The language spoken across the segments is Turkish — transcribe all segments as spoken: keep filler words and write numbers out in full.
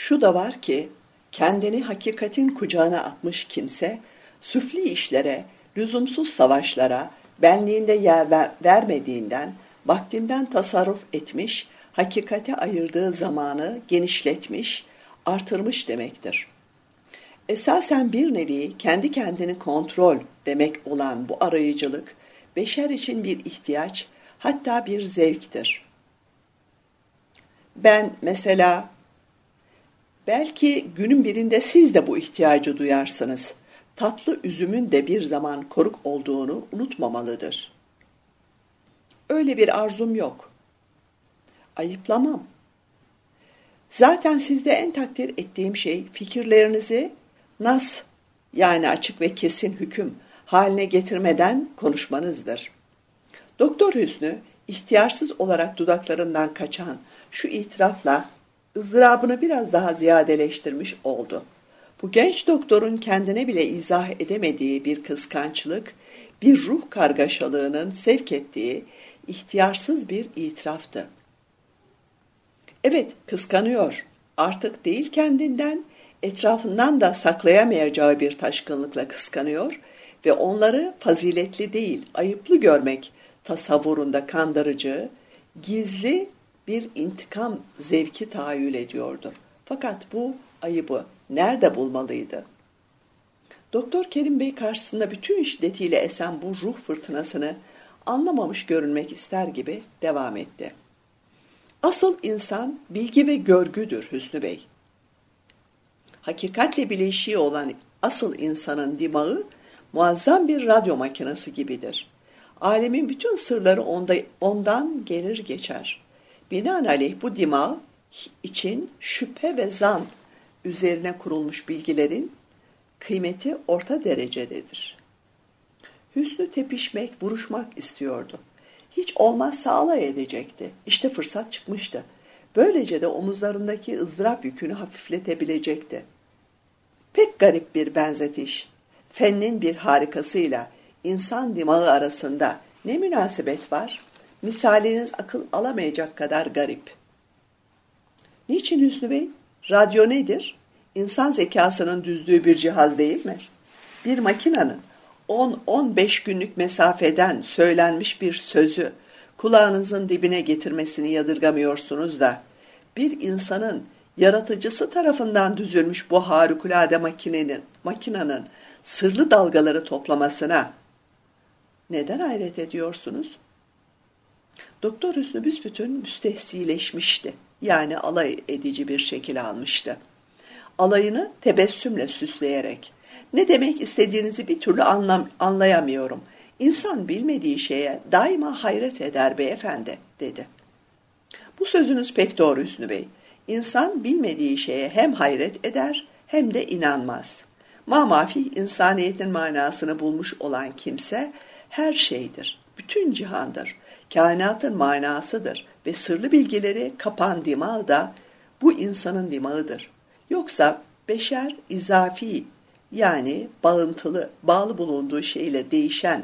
Şu da var ki, kendini hakikatin kucağına atmış kimse, süfli işlere, lüzumsuz savaşlara, benliğinde yer ver, vermediğinden, vaktinden tasarruf etmiş, hakikate ayırdığı zamanı genişletmiş, artırmış demektir. Esasen bir nevi kendi kendini kontrol demek olan bu arayıcılık, beşer için bir ihtiyaç, hatta bir zevktir. Ben mesela, belki günün birinde siz de bu ihtiyacı duyarsınız. Tatlı üzümün de bir zaman koruk olduğunu unutmamalıdır. Öyle bir arzum yok. Ayıplamam. Zaten sizde en takdir ettiğim şey fikirlerinizi nas, yani açık ve kesin hüküm haline getirmeden konuşmanızdır. Doktor Hüsnü, ihtiyarsız olarak dudaklarından kaçan şu itirafla ızdırabını biraz daha ziyadeleştirmiş oldu. Bu genç doktorun kendine bile izah edemediği bir kıskançlık, bir ruh kargaşalığının sevk ettiği ihtiyarsız bir itiraftı. Evet, kıskanıyor. Artık değil kendinden, etrafından da saklayamayacağı bir taşkınlıkla kıskanıyor ve onları faziletli değil, ayıplı görmek tasavvurunda kandırıcı, gizli bir intikam zevki tahayyül ediyordu. Fakat bu ayıbı nerede bulmalıydı? Doktor Kerim Bey karşısında bütün şiddetiyle esen bu ruh fırtınasını anlamamış görünmek ister gibi devam etti. Asıl insan bilgi ve görgüdür Hüsnü Bey. Hakikatle bileşiği olan asıl insanın dimağı muazzam bir radyo makinesi gibidir. Alemin bütün sırları onda, ondan gelir geçer. Binaenaleyh bu dimağ için şüphe ve zan üzerine kurulmuş bilgilerin kıymeti orta derecededir. Hüsnü tepişmek, vuruşmak istiyordu. Hiç olmazsa alay edecekti. İşte fırsat çıkmıştı. Böylece de omuzlarındaki ızdırap yükünü hafifletebilecekti. Pek garip bir benzetiş. Fennin bir harikasıyla insan dimağı arasında ne münasebet var? Misaliniz akıl alamayacak kadar garip. Niçin Hüsnü Bey? Radyo nedir? İnsan zekasının düzdüğü bir cihaz değil mi? Bir makinenin on on beş günlük mesafeden söylenmiş bir sözü kulağınızın dibine getirmesini yadırgamıyorsunuz da bir insanın yaratıcısı tarafından düzülmüş bu harikulade makinenin, makinenin sırlı dalgaları toplamasına neden hayret ediyorsunuz? Doktor Hüsnü büsbütün müstehsileşmişti. Yani alay edici bir şekil almıştı. Alayını tebessümle süsleyerek, ne demek istediğinizi bir türlü anlam anlayamıyorum. İnsan bilmediği şeye daima hayret eder beyefendi, dedi. Bu sözünüz pek doğru Hüsnü Bey. İnsan bilmediği şeye hem hayret eder hem de inanmaz. Mamafih insaniyetin manasını bulmuş olan kimse her şeydir, bütün cihandır, kainatın manasıdır ve sırlı bilgileri kapan dimağı da bu insanın dimağıdır. Yoksa beşer izafi, yani bağıntılı, bağlı bulunduğu şeyle değişen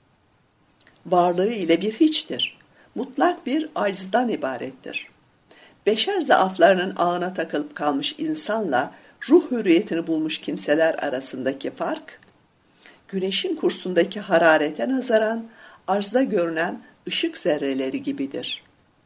varlığı ile bir hiçtir. Mutlak bir acizden ibarettir. Beşer zaaflarının ağına takılıp kalmış insanla ruh hürriyetini bulmuş kimseler arasındaki fark, güneşin kursundaki hararete nazaran arzda görünen ışık zerreleri gibidir.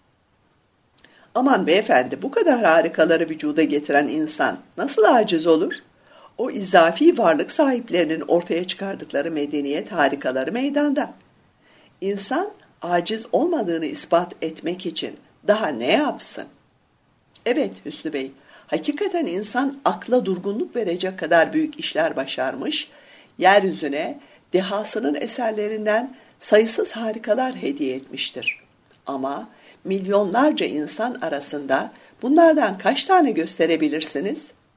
Aman beyefendi, bu kadar harikaları vücuda getiren insan nasıl aciz olur? O izafi varlık sahiplerinin ortaya çıkardıkları medeniyet harikaları meydanda. İnsan aciz olmadığını ispat etmek için daha ne yapsın? Evet Hüsnü Bey, hakikaten insan akla durgunluk verecek kadar büyük işler başarmış, yeryüzüne dehasının eserlerinden sayısız harikalar hediye etmiştir. Ama milyonlarca insan arasında bunlardan kaç tane gösterebilirsiniz?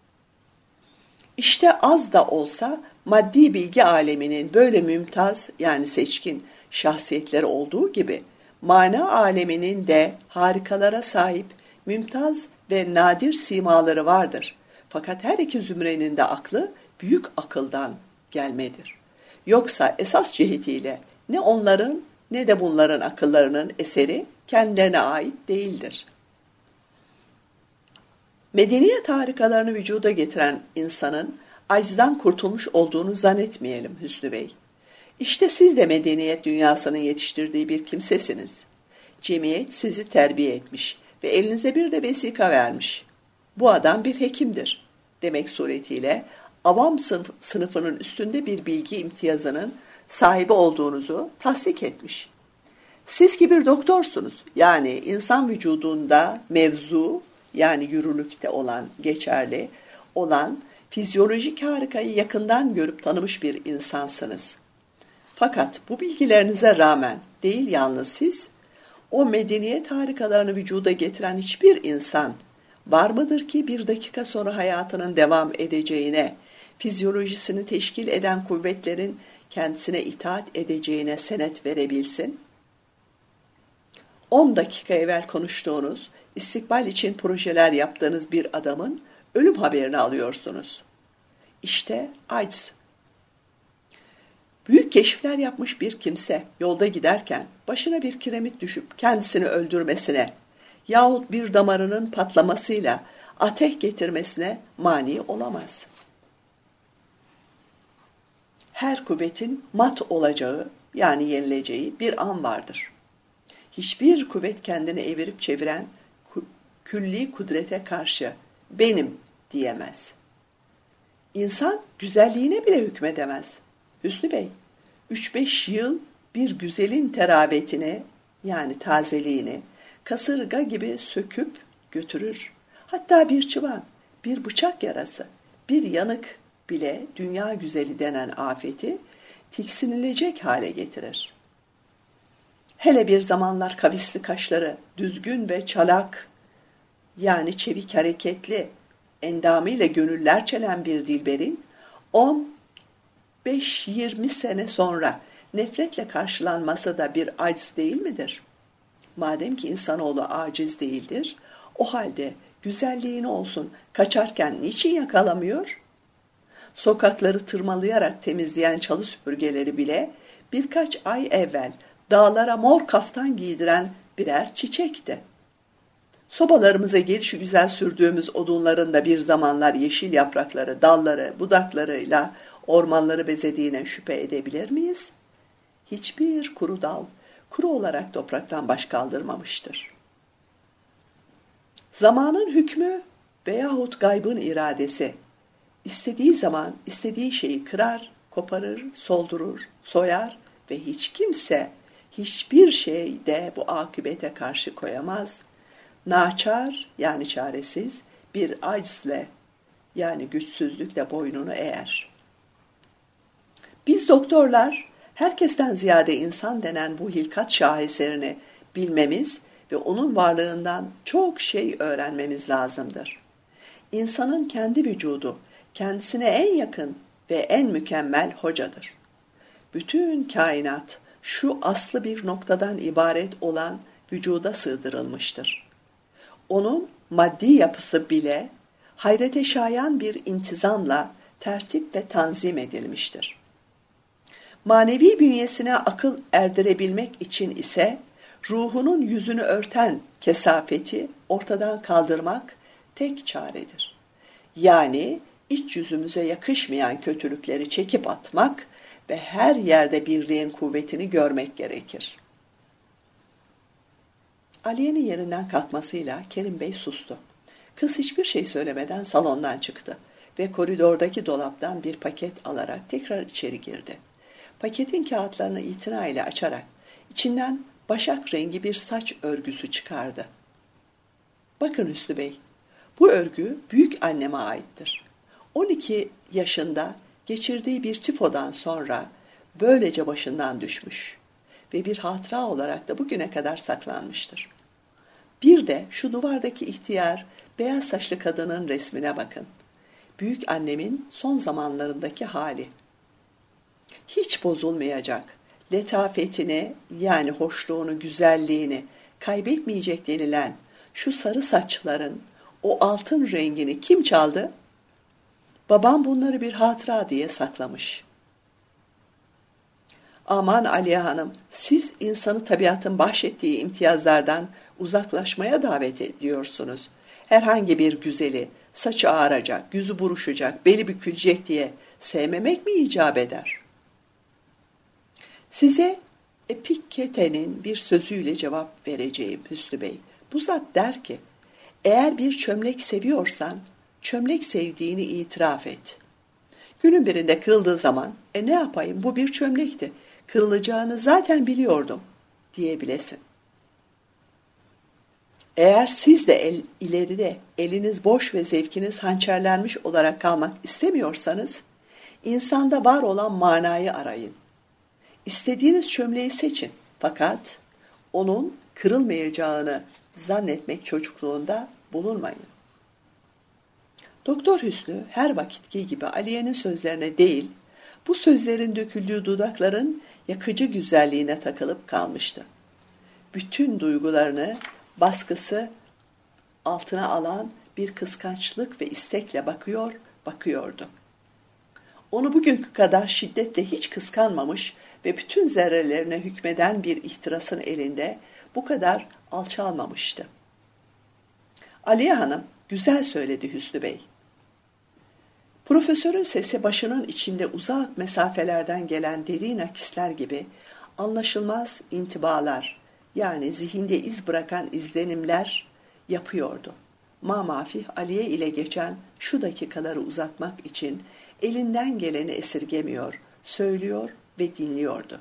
İşte az da olsa maddi bilgi aleminin böyle mümtaz, yani seçkin şahsiyetleri olduğu gibi mana aleminin de harikalara sahip mümtaz ve nadir simaları vardır. Fakat her iki zümrenin de aklı büyük akıldan gelmedir. Yoksa esas cihetiyle ne onların ne de bunların akıllarının eseri kendilerine ait değildir. Medeniyet harikalarını vücuda getiren insanın acizden kurtulmuş olduğunu zannetmeyelim Hüsnü Bey. İşte siz de medeniyet dünyasının yetiştirdiği bir kimsesiniz. Cemiyet sizi terbiye etmiş ve elinize bir de vesika vermiş. Bu adam bir hekimdir demek suretiyle avam sınıf, sınıfının üstünde bir bilgi imtiyazının sahibi olduğunuzu tasdik etmiş. Siz ki bir doktorsunuz, yani insan vücudunda mevzu, yani yürürlükte olan, geçerli olan fizyolojik harikayı yakından görüp tanımış bir insansınız. Fakat bu bilgilerinize rağmen değil yalnız siz, o medeniyet harikalarını vücuda getiren hiçbir insan var mıdır ki bir dakika sonra hayatının devam edeceğine, fizyolojisini teşkil eden kuvvetlerin kendisine itaat edeceğine senet verebilsin? on dakika evvel konuştuğunuz, istikbal için projeler yaptığınız bir adamın ölüm haberini alıyorsunuz. İşte aciz. Büyük keşifler yapmış bir kimse yolda giderken başına bir kiremit düşüp kendisini öldürmesine yahut bir damarının patlamasıyla ateş getirmesine mani olamaz. Her kuvvetin mat olacağı, yani yenileceği bir an vardır. Hiçbir kuvvet kendini evirip çeviren külli kudrete karşı benim diyemez. İnsan güzelliğine bile hükmedemez. Hüsnü Bey, üç beş yıl bir güzelin terabetini, yani tazeliğini kasırga gibi söküp götürür. Hatta bir çıban, bir bıçak yarası, bir yanık bile dünya güzeli denen afeti tiksinilecek hale getirir. Hele bir zamanlar kavisli kaşları, düzgün ve çalak, yani çevik hareketli, endamıyla gönüller çelen bir dilberin on beş yirmi sene sonra nefretle karşılanması da bir aciz değil midir? Madem ki insanoğlu aciz değildir, o halde güzelliğini olsun kaçarken niçin yakalamıyor? Sokakları tırmalayarak temizleyen çalı süpürgeleri bile birkaç ay evvel dağlara mor kaftan giydiren birer çiçekti. Sobalarımıza gelişi güzel sürdüğümüz odunların da bir zamanlar yeşil yaprakları, dalları, budaklarıyla ormanları bezediğine şüphe edebilir miyiz? Hiçbir kuru dal, kuru olarak topraktan baş kaldırmamıştır. Zamanın hükmü veyahut gaybın iradesi, istediği zaman istediği şeyi kırar, koparır, soldurur, soyar ve hiç kimse hiçbir şeyde bu akıbete karşı koyamaz. Naçar, yani çaresiz, bir acizle, yani güçsüzlükle boynunu eğer. Biz doktorlar, herkesten ziyade insan denen bu hilkat şaheserini bilmemiz ve onun varlığından çok şey öğrenmemiz lazımdır. İnsanın kendi vücudu, kendisine en yakın ve en mükemmel hocadır. Bütün kainat şu aslı bir noktadan ibaret olan vücuda sığdırılmıştır. Onun maddi yapısı bile hayrete şayan bir intizamla tertip ve tanzim edilmiştir. Manevi bünyesine akıl erdirebilmek için ise ruhunun yüzünü örten kesafeti ortadan kaldırmak tek çaredir. Yani iç yüzümüze yakışmayan kötülükleri çekip atmak ve her yerde birliğin kuvvetini görmek gerekir. Aliye'nin yerinden kalkmasıyla Kerim Bey sustu. Kız hiçbir şey söylemeden salondan çıktı ve koridordaki dolaptan bir paket alarak tekrar içeri girdi. Paketin kağıtlarını itinayla açarak içinden başak rengi bir saç örgüsü çıkardı. Bakın Hüsnü Bey, bu örgü büyük anneme aittir. on iki yaşında geçirdiği bir tifodan sonra böylece başından düşmüş ve bir hatıra olarak da bugüne kadar saklanmıştır. Bir de şu duvardaki ihtiyar, beyaz saçlı kadının resmine bakın. Büyük annemin son zamanlarındaki hali. Hiç bozulmayacak, letafetini, yani hoşluğunu, güzelliğini kaybetmeyecek denilen şu sarı saçların o altın rengini kim çaldı? Babam bunları bir hatıra diye saklamış. Aman Aliye Hanım, siz insanı tabiatın bahşettiği imtiyazlardan uzaklaşmaya davet ediyorsunuz. herhangi bir güzeli saçı ağaracak, yüzü buruşacak, beli bükülecek diye sevmemek mi icap eder? Size Epikteten'in bir sözüyle cevap vereceğim Hüsnü Bey. Bu zat der ki, eğer bir çömlek seviyorsan, çömlek sevdiğini itiraf et. Günün birinde kırıldığı zaman, e ne yapayım bu bir çömlekti, kırılacağını zaten biliyordum diyebilesin. Eğer siz de el, ileride eliniz boş ve zevkiniz hançerlenmiş olarak kalmak istemiyorsanız, insanda var olan manayı arayın. İstediğiniz çömleği seçin. Fakat onun kırılmayacağını zannetmek çocukluğunda bulunmayın. Doktor Hüsnü her vakitki gibi Aliye'nin sözlerine değil, bu sözlerin döküldüğü dudakların yakıcı güzelliğine takılıp kalmıştı. Bütün duygularını baskısı altına alan bir kıskançlık ve istekle bakıyor, bakıyordu. Onu bugünkü kadar şiddetle hiç kıskanmamış ve bütün zerrelerine hükmeden bir ihtirasın elinde bu kadar alçalmamıştı. Aliye Hanım, güzel söyledi Hüsnü Bey. Profesörün sesi başının içinde uzak mesafelerden gelen derin akisler gibi anlaşılmaz intibalar, yani zihinde iz bırakan izlenimler yapıyordu. Mamafih Aliye ile geçen şu dakikaları uzatmak için elinden geleni esirgemiyor, söylüyor ve dinliyordu.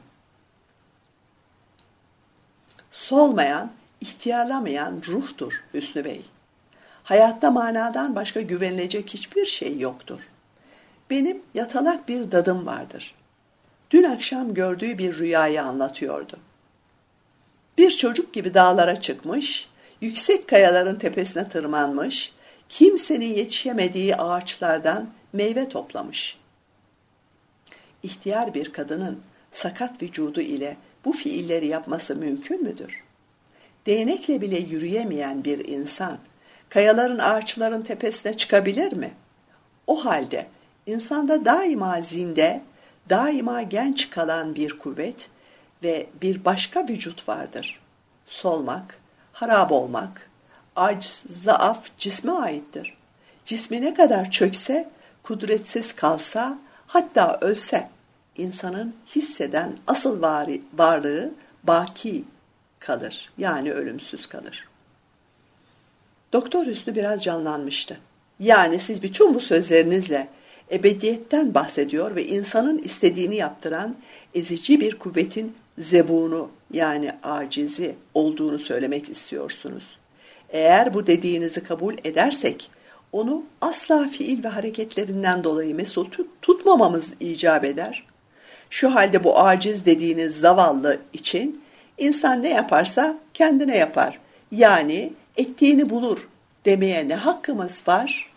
Solmayan, ihtiyarlamayan ruhtur Hüsnü Bey. Hayatta manadan başka güvenilecek hiçbir şey yoktur. Benim yatalak bir dadım vardır. Dün akşam gördüğü bir rüyayı anlatıyordu. Bir çocuk gibi dağlara çıkmış, yüksek kayaların tepesine tırmanmış, kimsenin yetişemediği ağaçlardan meyve toplamış. İhtiyar bir kadının sakat vücudu ile bu fiilleri yapması mümkün müdür? Değnekle bile yürüyemeyen bir insan, kayaların ağaçların tepesine çıkabilir mi? O halde insanda daima zinde, daima genç kalan bir kuvvet ve bir başka vücut vardır. Solmak, harap olmak, aciz, zaaf cisme aittir. Cismi ne kadar çökse, kudretsiz kalsa, hatta ölse, insanın hisseden asıl vari, varlığı baki kalır, yani ölümsüz kalır. Doktor Hüsnü biraz canlanmıştı. Yani siz bütün bu sözlerinizle ebediyetten bahsediyor ve insanın istediğini yaptıran ezici bir kuvvetin zebunu, yani acizi olduğunu söylemek istiyorsunuz. Eğer bu dediğinizi kabul edersek, onu asla fiil ve hareketlerinden dolayı mesut tutmamamız icap eder. Şu halde bu aciz dediğiniz zavallı için insan ne yaparsa kendine yapar. Yani ettiğini bulur demeye ne hakkımız var?